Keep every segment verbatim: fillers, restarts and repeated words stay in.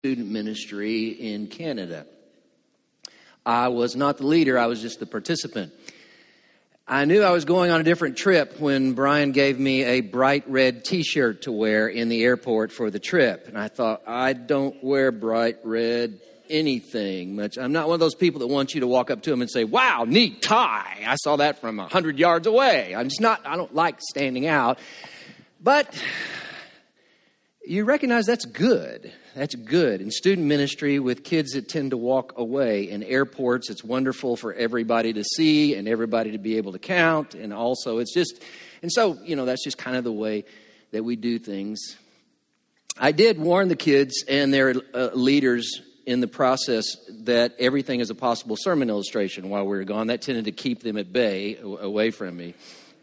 student ministry in Canada. I was not the leader, I was just the participant. I knew I was going on a different trip when Brian gave me a bright red t-shirt to wear in the airport for the trip. And I thought, I don't wear bright red anything much. I'm not one of those people that want you to walk up to them and say, wow, neat tie. I saw that from a hundred yards away. I'm just not, I don't like standing out. But you recognize that's good. That's good. In student ministry with kids that tend to walk away. In airports, it's wonderful for everybody to see and everybody to be able to count. And also it's just, and so, you know, that's just kind of the way that we do things. I did warn the kids and their uh, leaders in the process that everything is a possible sermon illustration while we were gone. That tended to keep them at bay, away from me.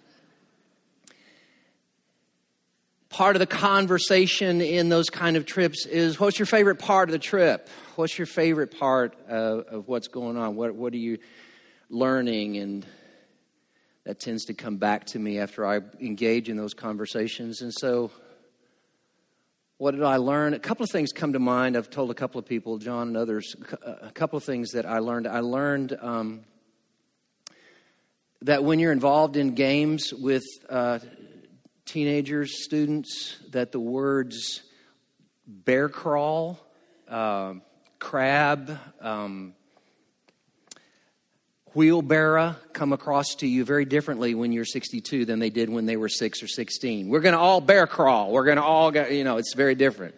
Part of the conversation in those kind of trips is, what's your favorite part of the trip? What's your favorite part of, of what's going on? What what are you learning? And that tends to come back to me after I engage in those conversations. And so, what did I learn? A couple of things come to mind. I've told a couple of people, John and others, a couple of things that I learned. I learned um, that when you're involved in games with uh teenagers, students, that the words bear crawl, uh, crab, um, wheelbarrow come across to you very differently when you're sixty-two than they did when they were six or sixteen. We're going to all bear crawl. We're going to all, go, you know, it's very different.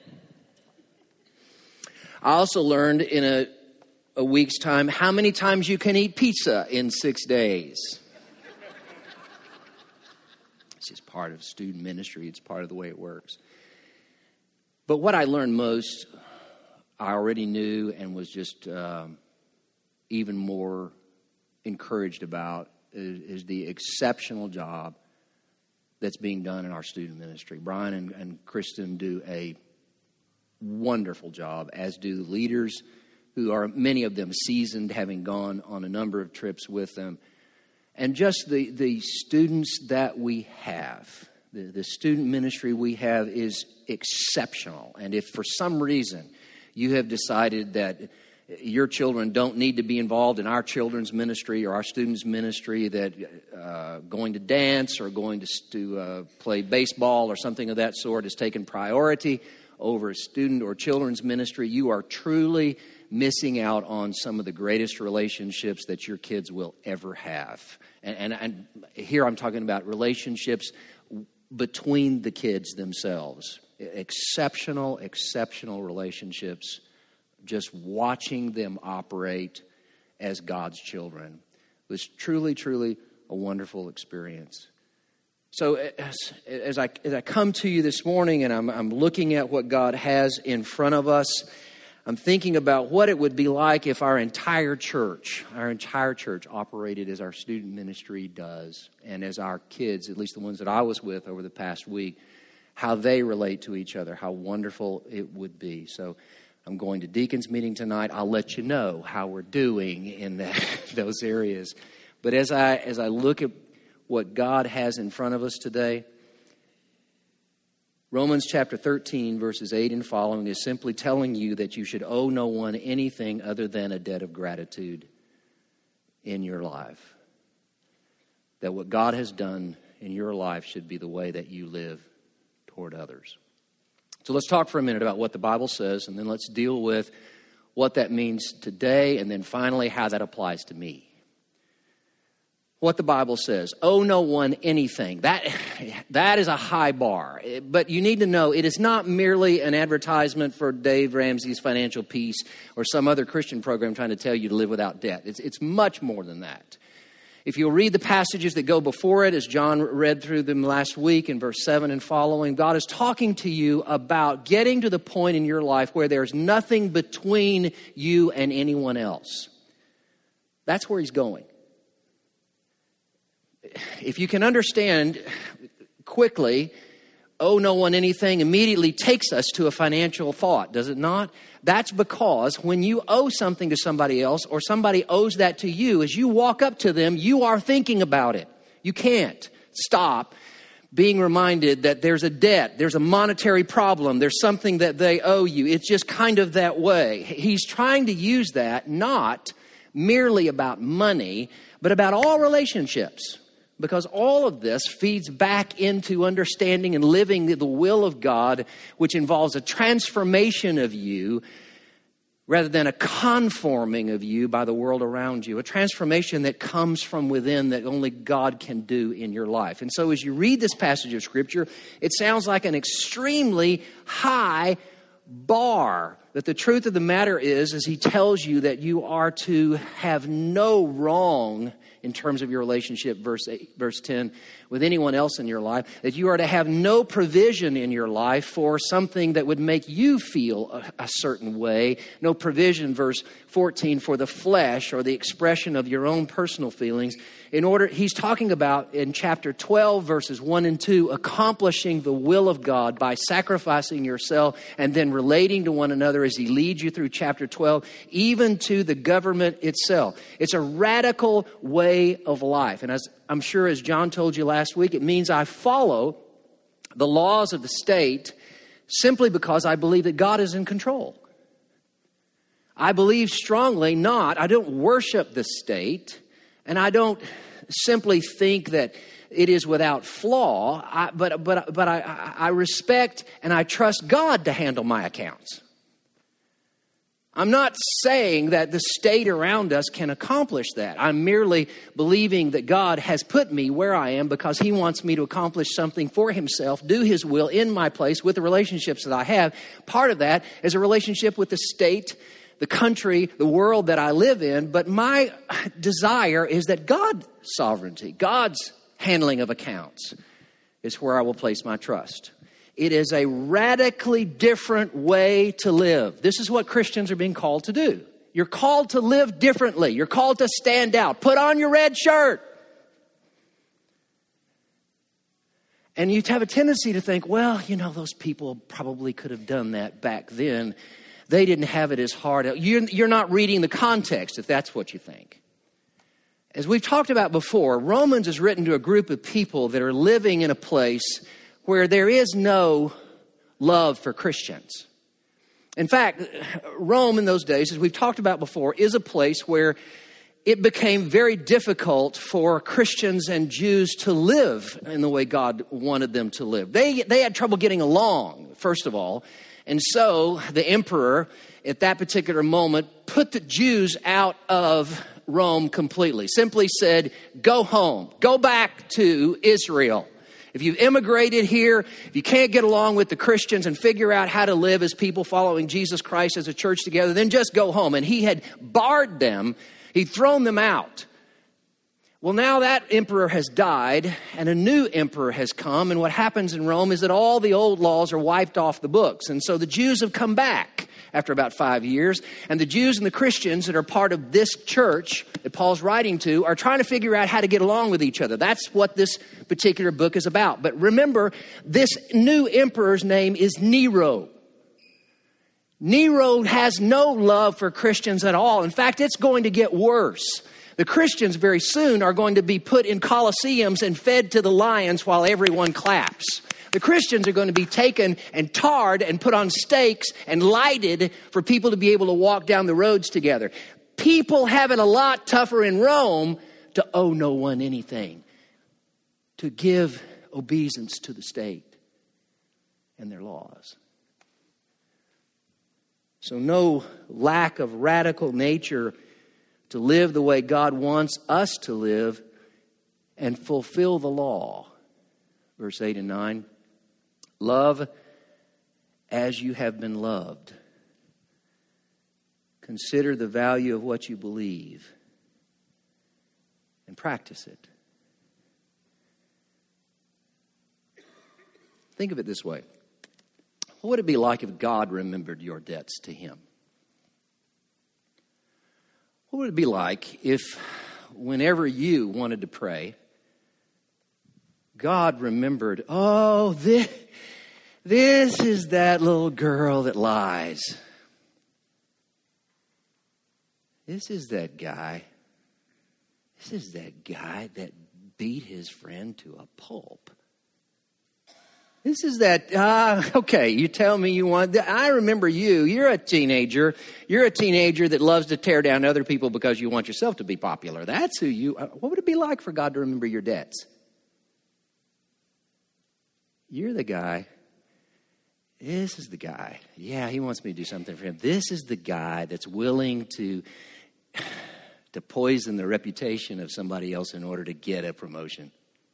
I also learned in a, a week's time how many times you can eat pizza in six days. It's part of student ministry. It's part of the way it works. But what I learned most, I already knew and was just um, even more encouraged about is, is the exceptional job that's being done in our student ministry. Brian and, and Kristen do a wonderful job, as do the leaders who are, many of them, seasoned, having gone on a number of trips with them. And just the, the students that we have, the, the student ministry we have is exceptional. And if for some reason you have decided that your children don't need to be involved in our children's ministry or our students' ministry, that uh, going to dance or going to, to uh, play baseball or something of that sort has taken priority over a student or children's ministry, you are truly missing out on some of the greatest relationships that your kids will ever have. And, and, and here I'm talking about relationships between the kids themselves. Exceptional, exceptional relationships. Just watching them operate as God's children was truly, truly a wonderful experience. So as, as, I, as I come to you this morning and I'm, I'm looking at what God has in front of us, I'm thinking about what it would be like if our entire church, our entire church operated as our student ministry does, and as our kids, at least the ones that I was with over the past week, how they relate to each other, how wonderful it would be. So I'm going to deacons meeting tonight. I'll let you know how we're doing in that, those areas. But as I as I look at what God has in front of us today, Romans chapter thirteen, verses eight and following is simply telling you that you should owe no one anything other than a debt of gratitude in your life. That what God has done in your life should be the way that you live toward others. So let's talk for a minute about what the Bible says, and then let's deal with what that means today, and then finally how that applies to me. What the Bible says, owe no one anything. That, that is a high bar. But you need to know it is not merely an advertisement for Dave Ramsey's Financial Peace or some other Christian program trying to tell you to live without debt. It's, it's much more than that. If you'll read the passages that go before it, as John read through them last week in verse seven and following, God is talking to you about getting to the point in your life where there's nothing between you and anyone else. That's where he's going. If you can understand quickly, owe no one anything immediately takes us to a financial thought, does it not? That's because when you owe something to somebody else or somebody owes that to you, as you walk up to them, you are thinking about it. You can't stop being reminded that there's a debt, there's a monetary problem, there's something that they owe you. It's just kind of that way. He's trying to use that not merely about money, but about all relationships. Because all of this feeds back into understanding and living the will of God, which involves a transformation of you rather than a conforming of you by the world around you. A transformation that comes from within that only God can do in your life. And so as you read this passage of Scripture, it sounds like an extremely high bar. But the truth of the matter is, is he tells you that you are to have no wrong in terms of your relationship, verse eight, verse ten, with anyone else in your life, that you are to have no provision in your life for something that would make you feel a, a certain way. No provision, verse fourteen, for the flesh or the expression of your own personal feelings. In order, he's talking about in chapter twelve, verses one and two, accomplishing the will of God by sacrificing yourself and then relating to one another as he leads you through chapter twelve, even to the government itself. It's a radical way of life. And as I'm sure as John told you last week, it means I follow the laws of the state simply because I believe that God is in control. I believe strongly not, I don't worship the state, and I don't simply think that it is without flaw, I, but but but I, I respect and I trust God to handle my accounts. I'm not saying that the state around us can accomplish that. I'm merely believing that God has put me where I am because he wants me to accomplish something for himself, do his will in my place with the relationships that I have. Part of that is a relationship with the state, the country, the world that I live in. But my desire is that God's sovereignty, God's handling of accounts is where I will place my trust. It is a radically different way to live. This is what Christians are being called to do. You're called to live differently. You're called to stand out. Put on your red shirt. And you have a tendency to think, well, you know, those people probably could have done that back then. They didn't have it as hard. You're, you're not reading the context if that's what you think. As we've talked about before, Romans is written to a group of people that are living in a place where there is no love for Christians. In fact, Rome in those days, as we've talked about before, is a place where it became very difficult for Christians and Jews to live in the way God wanted them to live. They, they had trouble getting along, first of all. And so the emperor at that particular moment put the Jews out of Rome completely. Simply said, go home, go back to Israel. If you've immigrated here, if you can't get along with the Christians and figure out how to live as people following Jesus Christ as a church together, then just go home. And he had barred them. He'd thrown them out. Well, now that emperor has died and a new emperor has come. And what happens in Rome is that all the old laws are wiped off the books. And so the Jews have come back after about five years. And the Jews and the Christians that are part of this church that Paul's writing to are trying to figure out how to get along with each other. That's what this particular book is about. But remember, this new emperor's name is Nero. Nero has no love for Christians at all. In fact, it's going to get worse. The Christians very soon are going to be put in colosseums and fed to the lions while everyone claps. The Christians are going to be taken and tarred and put on stakes and lighted for people to be able to walk down the roads together. People have it a lot tougher in Rome to owe no one anything, to give obeisance to the state and their laws. So no lack of radical nature to live the way God wants us to live and fulfill the law. Verse eight and nine. Love as you have been loved. Consider the value of what you believe and practice it. Think of it this way. What would it be like if God remembered your debts to him? What would it be like if whenever you wanted to pray, God remembered, oh, this, this is that little girl that lies. This is that guy. This is that guy that beat his friend to a pulp. This is that, uh, okay, you tell me you want, I remember you, you're a teenager, you're a teenager that loves to tear down other people because you want yourself to be popular. That's who you, what would it be like for God to remember your debts? You're the guy. This is the guy. Yeah, he wants me to do something for him. This is the guy that's willing to, to poison the reputation of somebody else in order to get a promotion.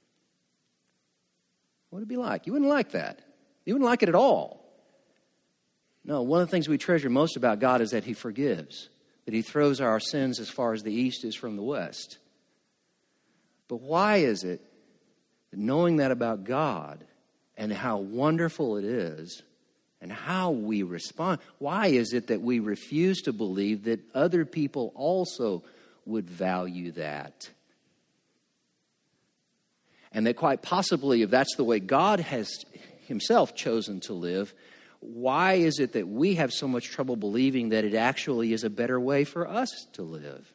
What would it be like? You wouldn't like that. You wouldn't like it at all. No, one of the things we treasure most about God is that he forgives, that he throws our sins as far as the east is from the west. But why is it that knowing that about God and how wonderful it is and how we respond, why is it that we refuse to believe that other people also would value that? And that quite possibly, if that's the way God has himself chosen to live, why is it that we have so much trouble believing that it actually is a better way for us to live?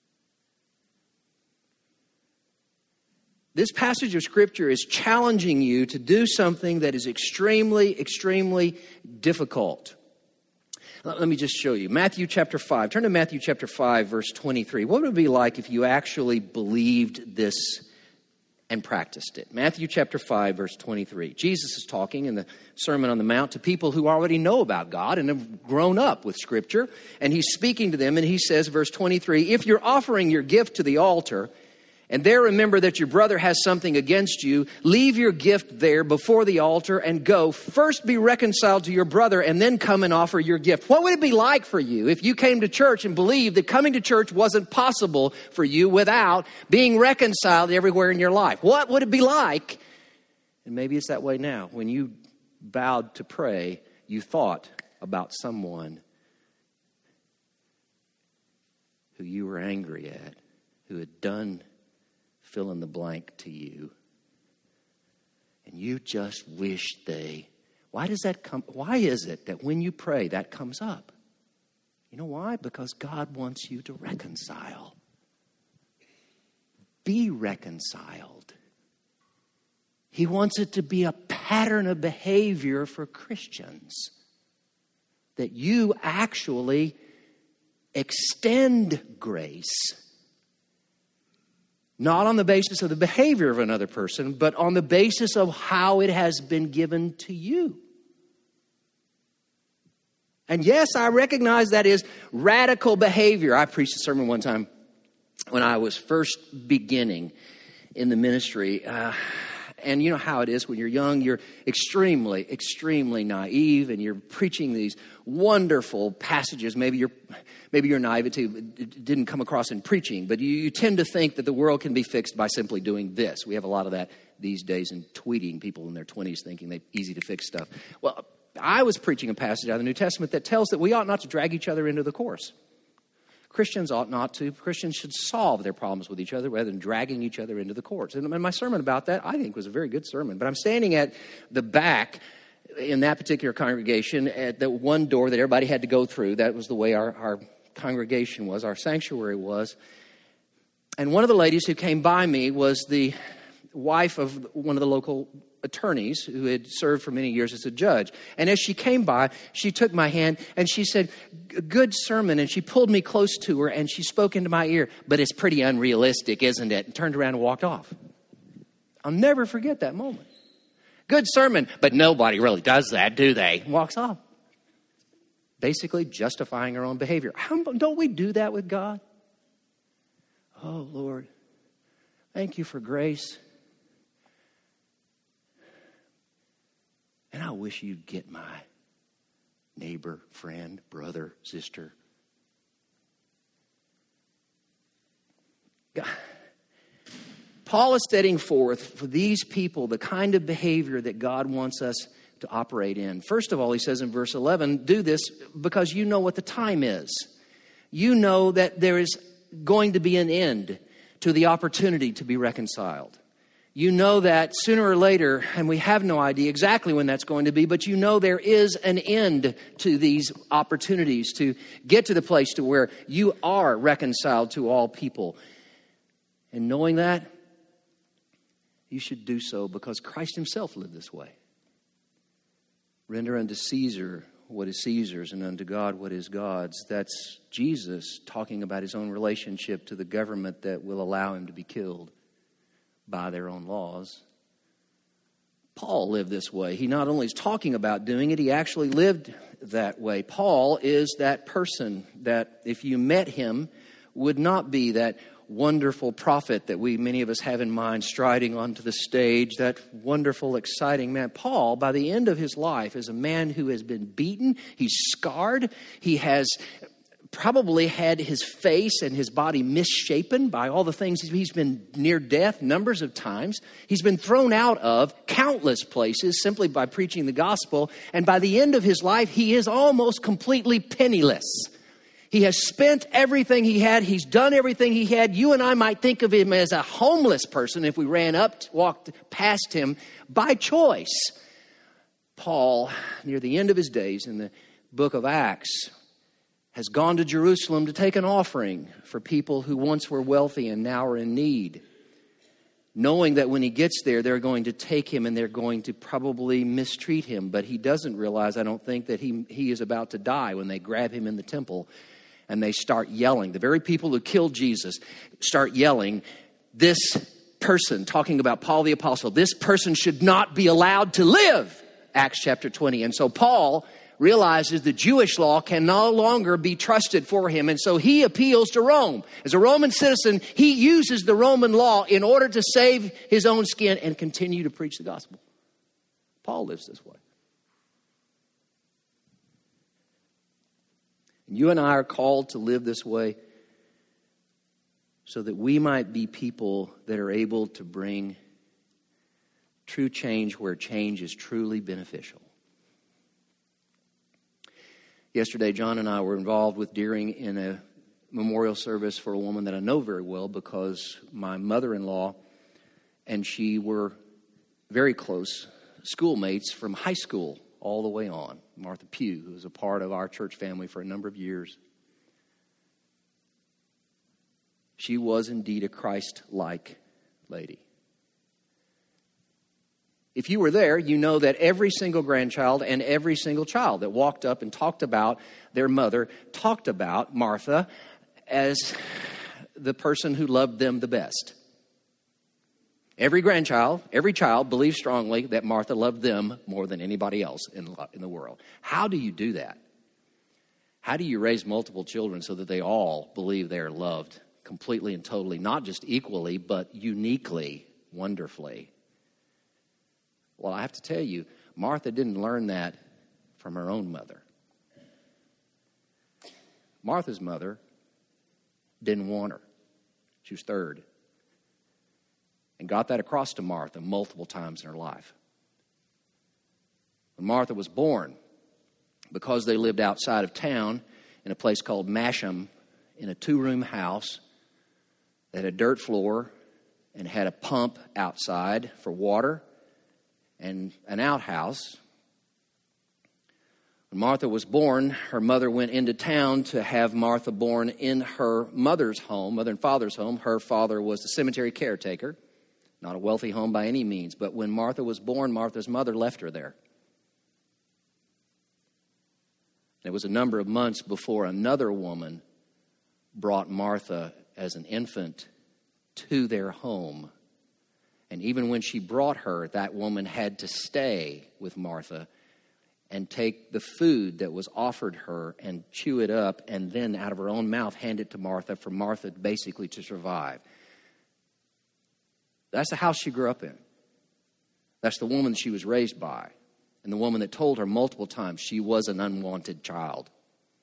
This passage of Scripture is challenging you to do something that is extremely, extremely difficult. Let me just show you. Matthew chapter five. Turn to Matthew chapter five, verse twenty-three. What would it be like if you actually believed this and practiced it? Matthew chapter five, verse twenty-three. Jesus is talking in the Sermon on the Mount to people who already know about God and have grown up with Scripture. And he's speaking to them and he says, verse twenty-three, if you're offering your gift to the altar and there remember that your brother has something against you, leave your gift there before the altar and go. First be reconciled to your brother and then come and offer your gift. What would it be like for you if you came to church and believed that coming to church wasn't possible for you without being reconciled everywhere in your life? What would it be like? And maybe it's that way now. When you bowed to pray, you thought about someone who you were angry at, who had done fill in the blank to you. And you just wish they, why does that come, why is it that when you pray that comes up? You know why? Because God wants you to reconcile. Be reconciled. He wants it to be a pattern of behavior for Christians. That you actually extend grace. Not on the basis of the behavior of another person, but on the basis of how it has been given to you. And yes, I recognize that is radical behavior. I preached a sermon one time when I was first beginning in the ministry. Uh, and you know how it is when you're young, you're extremely, extremely naive and you're preaching these wonderful passages. Maybe you're, maybe your naivety didn't come across in preaching, but you, you tend to think that the world can be fixed by simply doing this. We have a lot of that these days in tweeting, people in their twenties thinking they're easy to fix stuff. Well, I was preaching a passage out of the New Testament that tells that we ought not to drag each other into the course. Christians ought not to. Christians should solve their problems with each other rather than dragging each other into the courts. And my sermon about that, I think, was a very good sermon. But I'm standing at the back in that particular congregation at the one door that everybody had to go through. That was the way our, our congregation was, our sanctuary was. And one of the ladies who came by me was the wife of one of the local attorneys who had served for many years as a judge. And as she came by, she took my hand and she said, good sermon. And she pulled me close to her and she spoke into my ear, but it's pretty unrealistic, isn't it? And turned around and walked off. I'll never forget that moment. Good sermon, but nobody really does that, do they? Walks off. Basically justifying her own behavior. How, don't we do that with God? Oh, Lord, thank you for grace. And I wish you'd get my neighbor, friend, brother, sister. God. Paul is setting forth for these people the kind of behavior that God wants us to operate in. First of all, he says in verse eleven, do this because you know what the time is. You know that there is going to be an end to the opportunity to be reconciled. You know that sooner or later, and we have no idea exactly when that's going to be, but you know there is an end to these opportunities to get to the place to where you are reconciled to all people. And knowing that, you should do so because Christ himself lived this way. Render unto Caesar what is Caesar's and unto God what is God's. That's Jesus talking about his own relationship to the government that will allow him to be killed by their own laws. Paul lived this way. He not only is talking about doing it, he actually lived that way. Paul is that person that if you met him would not be that wonderful prophet that we, many of us have in mind, striding onto the stage, that wonderful, exciting man. Paul, by the end of his life, is a man who has been beaten. He's scarred. He has probably had his face and his body misshapen by all the things. He's been near death numbers of times. He's been thrown out of countless places simply by preaching the gospel. And by the end of his life, he is almost completely penniless. He has spent everything he had. He's done everything he had. You and I might think of him as a homeless person if we ran up, walked past him by choice. Paul, near the end of his days in the book of Acts, has gone to Jerusalem to take an offering for people who once were wealthy and now are in need, knowing that when he gets there, they're going to take him and they're going to probably mistreat him. But he doesn't realize, I don't think, that he, he is about to die when they grab him in the temple and they start yelling. The very people who killed Jesus start yelling, this person, talking about Paul the Apostle, this person should not be allowed to live, Acts chapter twenty. And so Paul realizes the Jewish law can no longer be trusted for him. And so he appeals to Rome. As a Roman citizen, he uses the Roman law in order to save his own skin and continue to preach the gospel. Paul lives this way. And you and I are called to live this way so that we might be people that are able to bring true change where change is truly beneficial. Yesterday, John and I were involved with Deering in a memorial service for a woman that I know very well because my mother-in-law and she were very close schoolmates from high school all the way on. Martha Pugh, who was a part of our church family for a number of years. She was indeed a Christ-like lady. If you were there, you know that every single grandchild and every single child that walked up and talked about their mother talked about Martha as the person who loved them the best. Every grandchild, every child believes strongly that Martha loved them more than anybody else in in the world. How do you do that? How do you raise multiple children so that they all believe they are loved completely and totally, not just equally, but uniquely, wonderfully? Well, I have to tell you, Martha didn't learn that from her own mother. Martha's mother didn't want her. She was third. And got that across to Martha multiple times in her life. When Martha was born, because they lived outside of town in a place called Masham, in a two-room house that had a dirt floor and had a pump outside for water and an outhouse. When Martha was born, her mother went into town to have Martha born in her mother's home, mother and father's home. Her father was the cemetery caretaker. Not a wealthy home by any means. But when Martha was born, Martha's mother left her there. It was a number of months before another woman brought Martha as an infant to their home. And even when she brought her, that woman had to stay with Martha and take the food that was offered her and chew it up and then out of her own mouth hand it to Martha for Martha basically to survive. That's the house she grew up in. That's the woman she was raised by. And the woman that told her multiple times she was an unwanted child.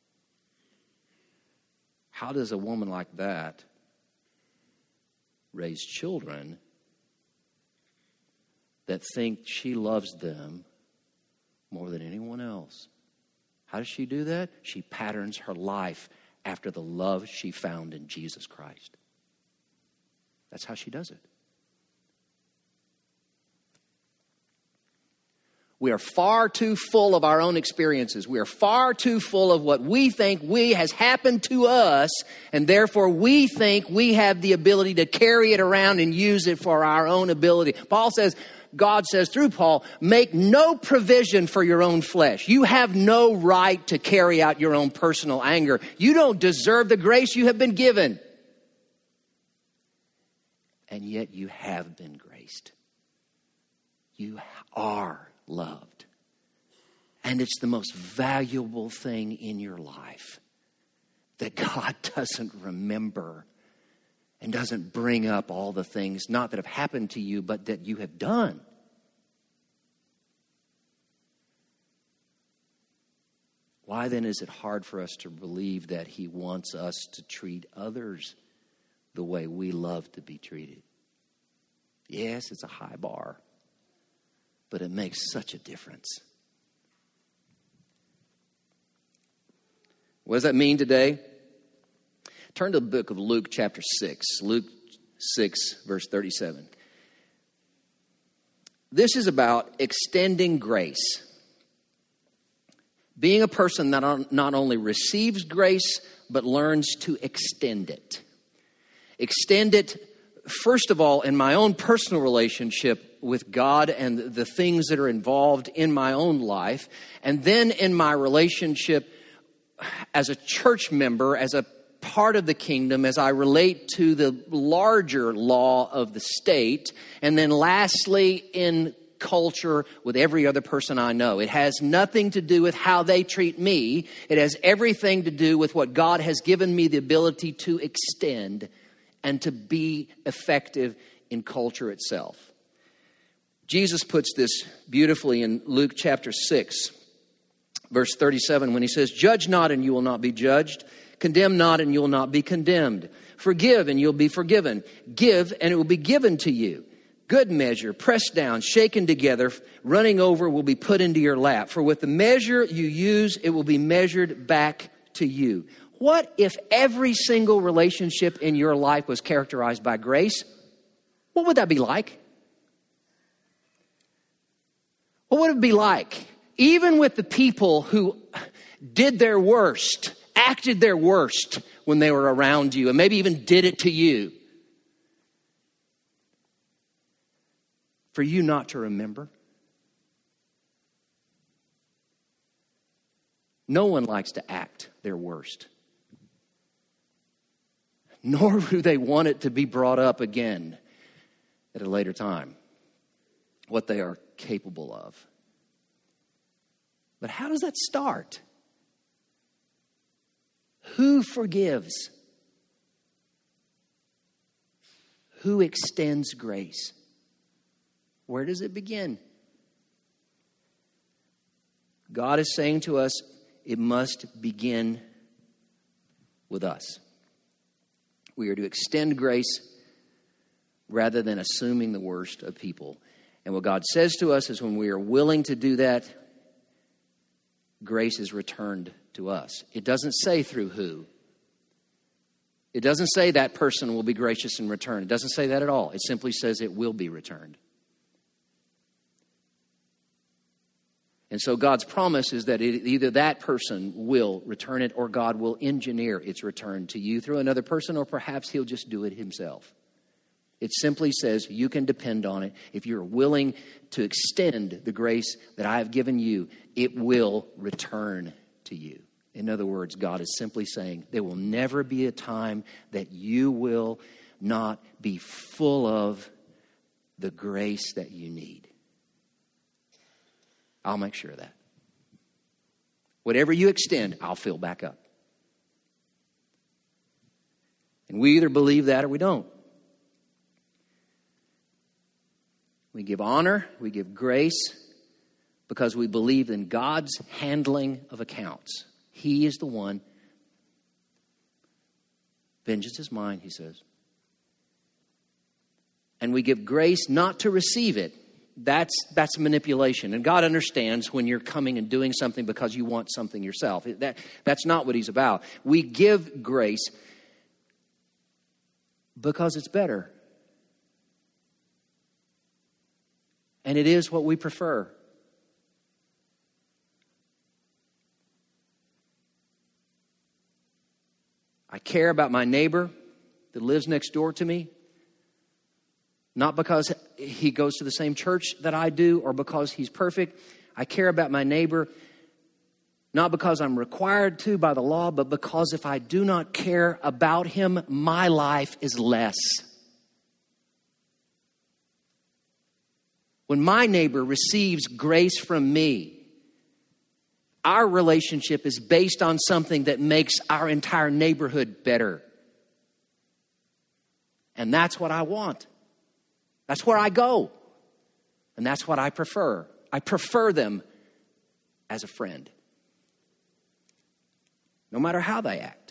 How does a woman like that raise children that think she loves them more than anyone else? How does she do that? She patterns her life after the love she found in Jesus Christ. That's how she does it. We are far too full of our own experiences. We are far too full of what we think we has happened to us, and therefore we think we have the ability to carry it around and use it for our own ability. Paul says, God says through Paul, make no provision for your own flesh. You have no right to carry out your own personal anger. You don't deserve the grace you have been given. And yet you have been graced. You are loved. And it's the most valuable thing in your life that God doesn't remember and doesn't bring up all the things, not that have happened to you, but that you have done. Why then is it hard for us to believe that He wants us to treat others the way we love to be treated? Yes, it's a high bar, but it makes such a difference. What does that mean today? Turn to the book of Luke chapter six. Luke six, verse thirty-seven. This is about extending grace. Being a person that not only receives grace, but learns to extend it. Extend it, first of all, in my own personal relationship with God and the things that are involved in my own life. And then in my relationship as a church member, as a part of the kingdom, as I relate to the larger law of the state. And then lastly, in culture with every other person I know. It has nothing to do with how they treat me. It has everything to do with what God has given me the ability to extend and to be effective in culture itself. Jesus puts this beautifully in Luke chapter six, verse thirty-seven, when he says, "Judge not and you will not be judged. Condemn not and you will not be condemned. Forgive and you'll be forgiven. Give and it will be given to you. Good measure, pressed down, shaken together, running over will be put into your lap. For with the measure you use, it will be measured back to you." What if every single relationship in your life was characterized by grace? What would that be like? What would it be like? Even with the people who did their worst, acted their worst when they were around you, and maybe even did it to you. For you not to remember. No one likes to act their worst. Nor do they want it to be brought up again at a later time, what they are capable of. But how does that start? Who forgives? Who extends grace? Where does it begin? God is saying to us, it must begin with us. We are to extend grace rather than assuming the worst of people. And what God says to us is when we are willing to do that, grace is returned to us. It doesn't say through who. It doesn't say that person will be gracious in return. It doesn't say that at all. It simply says it will be returned. And so God's promise is that it, either that person will return it or God will engineer its return to you through another person, or perhaps He'll just do it Himself. It simply says you can depend on it. If you're willing to extend the grace that I have given you, it will return to you. In other words, God is simply saying there will never be a time that you will not be full of the grace that you need. I'll make sure of that. Whatever you extend, I'll fill back up. And we either believe that or we don't. We give honor, we give grace, because we believe in God's handling of accounts. He is the one. Vengeance is mine, He says. And we give grace not to receive it. That's that's manipulation. And God understands when you're coming and doing something because you want something yourself. That, that's not what He's about. We give grace because it's better. And it is what we prefer. I care about my neighbor that lives next door to me, Not because he goes to the same church that I do or because he's perfect. I care about my neighbor, not because I'm required to by the law, but because if I do not care about him, my life is less. When my neighbor receives grace from me, our relationship is based on something that makes our entire neighborhood better. And that's what I want. That's where I go. And that's what I prefer. I prefer them as a friend. No matter how they act.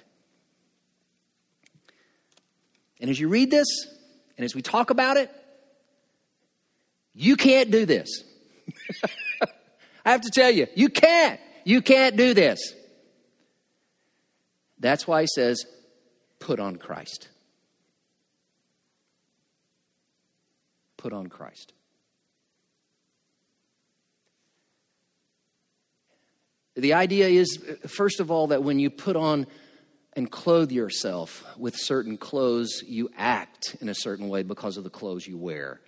And as you read this, and as we talk about it, you can't do this. I have to tell you, you can't. You can't do this. That's why he says, put on Christ. Put on Christ. The idea is, first of all, that when you put on and clothe yourself with certain clothes, you act in a certain way because of the clothes you wear.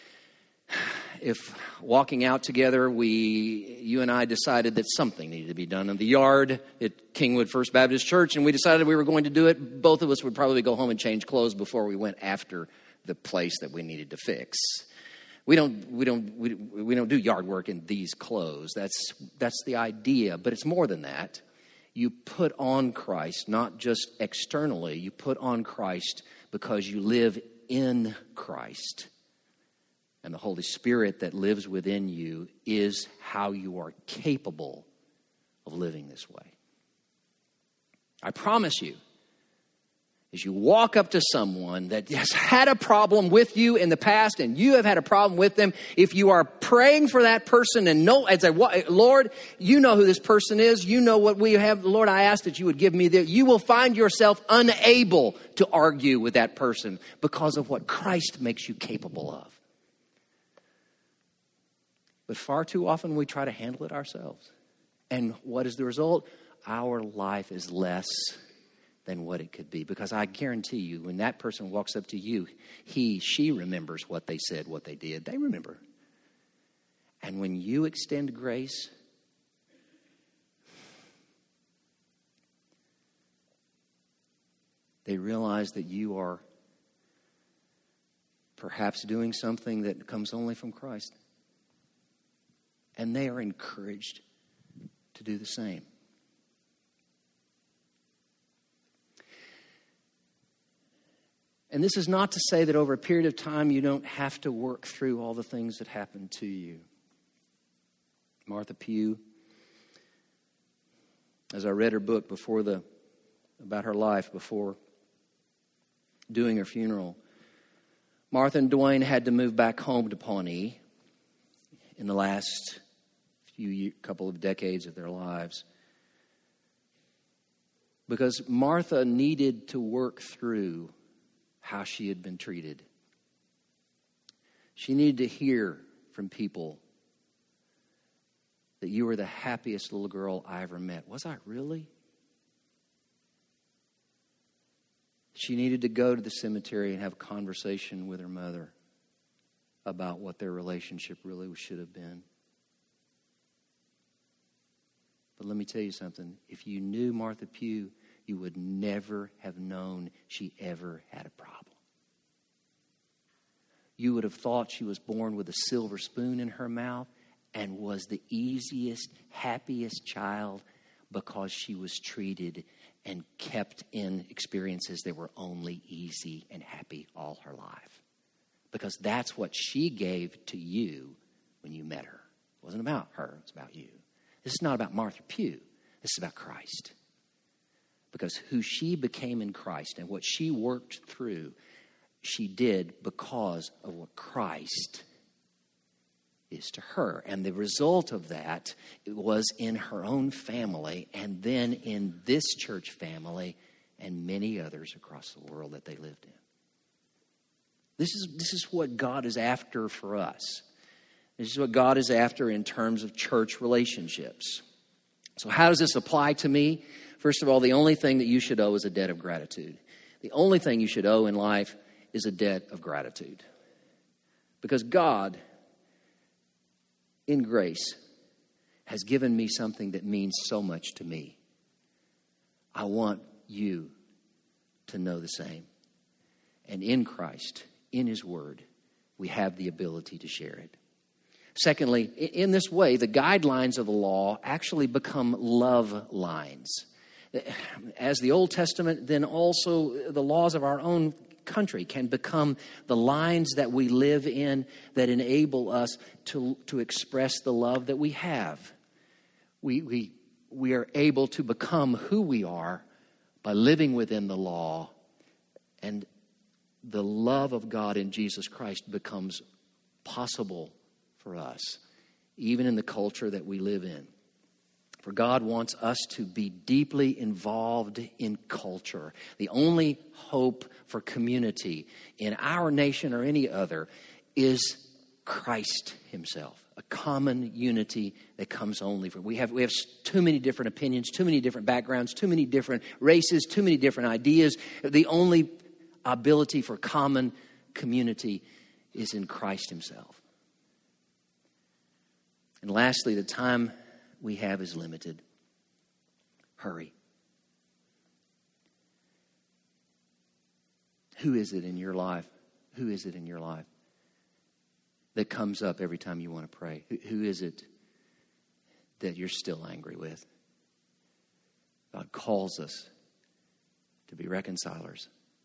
If walking out together, we, you and I decided that something needed to be done in the yard at Kingwood First Baptist Church, and we decided we were going to do it, both of us would probably go home and change clothes before we went after the place that we needed to fix. We don't, we don't, we, we don't do yard work in these clothes. That's, that's the idea, but it's more than that. You put on Christ, not just externally. You put on Christ because you live in Christ. And the Holy Spirit that lives within you is how you are capable of living this way. I promise you, as you walk up to someone that has had a problem with you in the past and you have had a problem with them, if you are praying for that person and know, as a Lord, you know who this person is, you know what we have, Lord, I ask that you would give me that, you will find yourself unable to argue with that person because of what Christ makes you capable of. But far too often we try to handle it ourselves. And what is the result? Our life is less than what it could be. Because I guarantee you, when that person walks up to you, he, she remembers what they said, what they did. They remember. And when you extend grace, they realize that you are perhaps doing something that comes only from Christ. And they are encouraged to do the same. And this is not to say that over a period of time you don't have to work through all the things that happen to you. Martha Pugh, as I read her book before the about her life before doing her funeral, Martha and Dwayne had to move back home to Pawnee in the last few year, couple of decades of their lives. Because Martha needed to work through how she had been treated. She needed to hear from people that you were the happiest little girl I ever met. Was I really? She needed to go to the cemetery and have a conversation with her mother about what their relationship really should have been. But let me tell you something. If you knew Martha Pugh, you would never have known she ever had a problem. You would have thought she was born with a silver spoon in her mouth and was the easiest, happiest child because she was treated and kept in experiences that were only easy and happy all her life. Because that's what she gave to you when you met her. It wasn't about her, it's about you. This is not about Martha Pugh. This is about Christ. Because who she became in Christ and what she worked through, she did because of what Christ is to her. And the result of that was in her own family and then in this church family and many others across the world that they lived in. This is, this is what God is after for us. This is what God is after in terms of church relationships. So how does this apply to me? First of all, the only thing that you should owe is a debt of gratitude. The only thing you should owe in life is a debt of gratitude. Because God, in grace, has given me something that means so much to me. I want you to know the same. And in Christ, in His Word, we have the ability to share it. Secondly, in this way, the guidelines of the law actually become love lines. As the Old Testament, then also the laws of our own country can become the lines that we live in that enable us to, to express the love that we have. We, we, we are able to become who we are by living within the law, and the love of God in Jesus Christ becomes possible for us, even in the culture that we live in. For God wants us to be deeply involved in culture. The only hope for community in our nation or any other is Christ Himself. A common unity that comes only from. We have we have too many different opinions, too many different backgrounds, too many different races, too many different ideas. The only ability for common community is in Christ Himself. And lastly, the time we have is limited. Hurry. Who is it in your life? Who is it in your life that comes up every time you want to pray? Who, who is it that you're still angry with? God calls us to be reconcilers.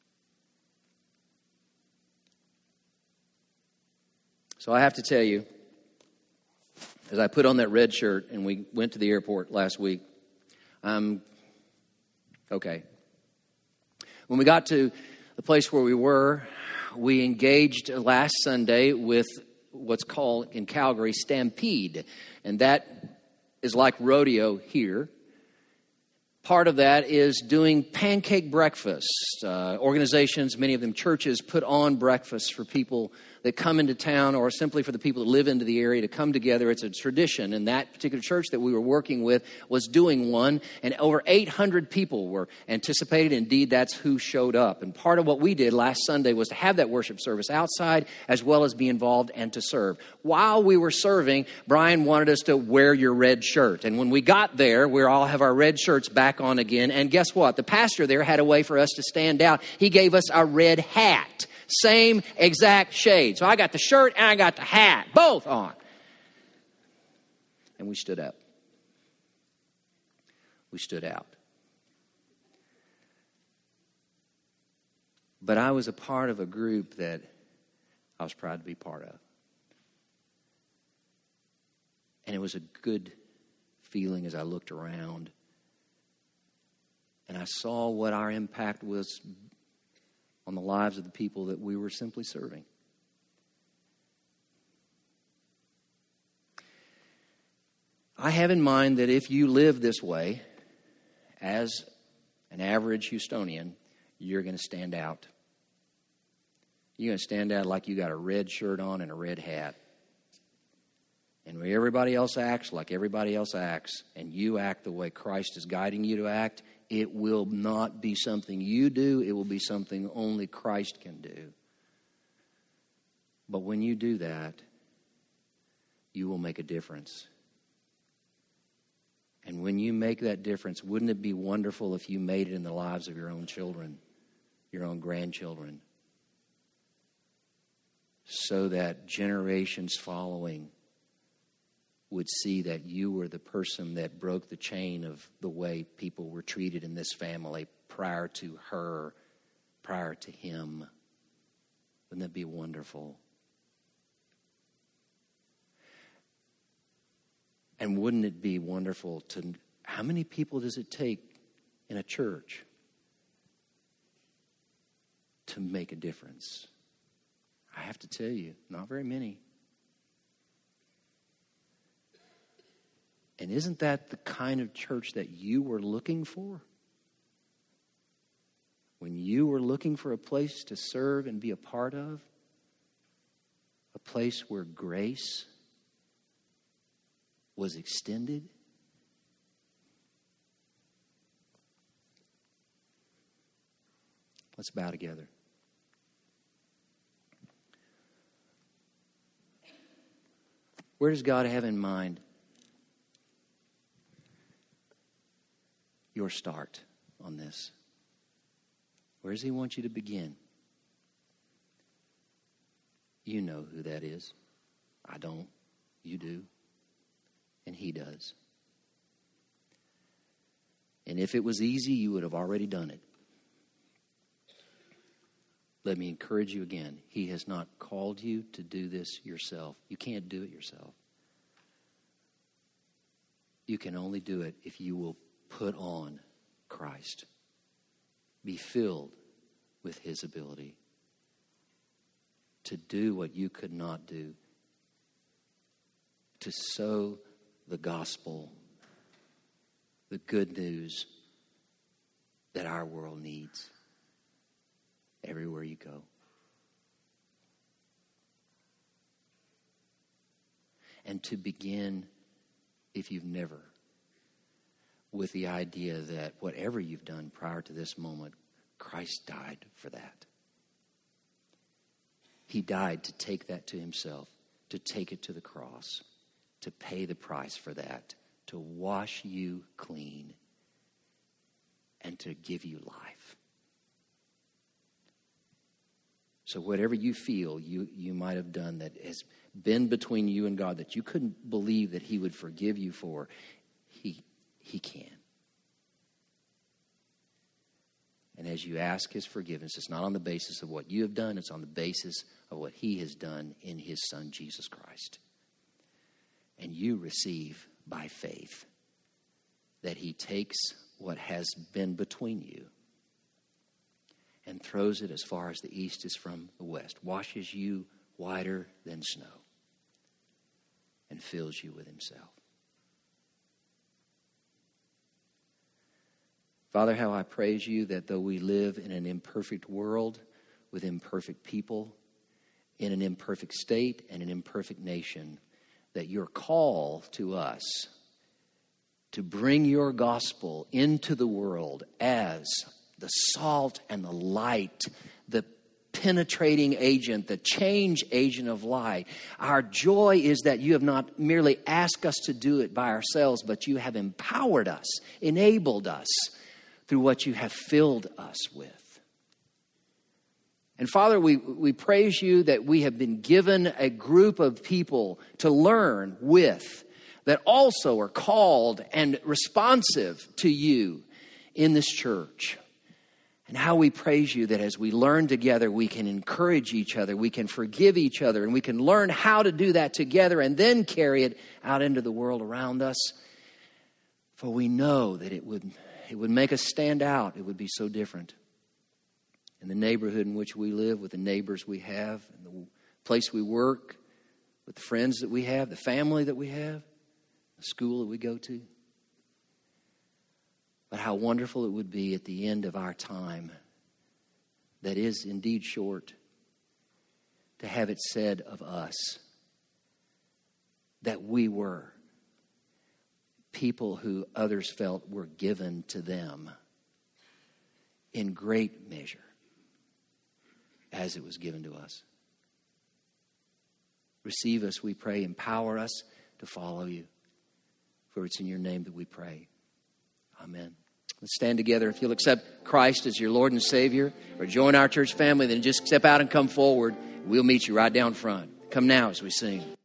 So I have to tell you, as I put on that red shirt and we went to the airport last week, I'm okay. When we got to the place where we were, we engaged last Sunday with what's called in Calgary Stampede. And that is like rodeo here. Part of that is doing pancake breakfast. Uh, organizations, many of them churches, put on breakfasts for people that come into town or simply for the people that live into the area to come together. It's a tradition. And that particular church that we were working with was doing one. And over eight hundred people were anticipated. Indeed, that's who showed up. And part of what we did last Sunday was to have that worship service outside as well as be involved and to serve. While we were serving, Brian wanted us to wear your red shirt. And when we got there, we all have our red shirts back on again. And guess what? The pastor there had a way for us to stand out. He gave us a red hat. Same exact shade. So I got the shirt and I got the hat, both on. And we stood up. We stood out. But I was a part of a group that I was proud to be part of. And it was a good feeling as I looked around. And I saw what our impact was on the lives of the people that we were simply serving. I have in mind that if you live this way, as an average Houstonian, you're going to stand out. You're going to stand out like you got a red shirt on and a red hat. And when everybody else acts like everybody else acts, and you act the way Christ is guiding you to act, it will not be something you do. It will be something only Christ can do. But when you do that, you will make a difference. And when you make that difference, wouldn't it be wonderful if you made it in the lives of your own children, your own grandchildren, so that generations following would see that you were the person that broke the chain of the way people were treated in this family prior to her, prior to him. Wouldn't that be wonderful? And wouldn't it be wonderful to, how many people does it take in a church to make a difference? I have to tell you, not very many. And isn't that the kind of church that you were looking for? When you were looking for a place to serve and be a part of? A place where grace was extended? Let's bow together. Where does God have in mind your start on this? Where does he want you to begin? You know who that is. I don't. You do. And he does. And if it was easy, you would have already done it. Let me encourage you again. He has not called you to do this yourself. You can't do it yourself. You can only do it if you will put on Christ. Be filled with his ability to do what you could not do. To sow the gospel, the good news that our world needs everywhere you go. And to begin, if you've never, with the idea that whatever you've done prior to this moment, Christ died for that. He died to take that to himself, to take it to the cross, to pay the price for that, to wash you clean, and to give you life. So whatever you feel you, you might have done that has been between you and God that you couldn't believe that he would forgive you for, he, he can. And as you ask his forgiveness, it's not on the basis of what you have done, it's on the basis of what he has done in his Son, Jesus Christ. And you receive by faith that he takes what has been between you and throws it as far as the east is from the west, washes you whiter than snow, and fills you with himself. Father, how I praise you that though we live in an imperfect world with imperfect people, in an imperfect state and an imperfect nation, that your call to us to bring your gospel into the world as the salt and the light, the penetrating agent, the change agent of light. Our joy is that you have not merely asked us to do it by ourselves, but you have empowered us, enabled us through what you have filled us with. And Father, we, we praise you that we have been given a group of people to learn with that also are called and responsive to you in this church. And how we praise you that as we learn together, we can encourage each other, we can forgive each other, and we can learn how to do that together and then carry it out into the world around us. For we know that it would, it would make us stand out. It would be so different. In the neighborhood in which we live, with the neighbors we have, in the place we work, with the friends that we have, the family that we have, the school that we go to. But how wonderful it would be at the end of our time, that is indeed short, to have it said of us that we were people who others felt were given to them in great measure as it was given to us. Receive us, we pray. Empower us to follow you. For it's in your name that we pray. Amen. Let's stand together. If you'll accept Christ as your Lord and Savior, or join our church family, then just step out and come forward. We'll meet you right down front. Come now as we sing.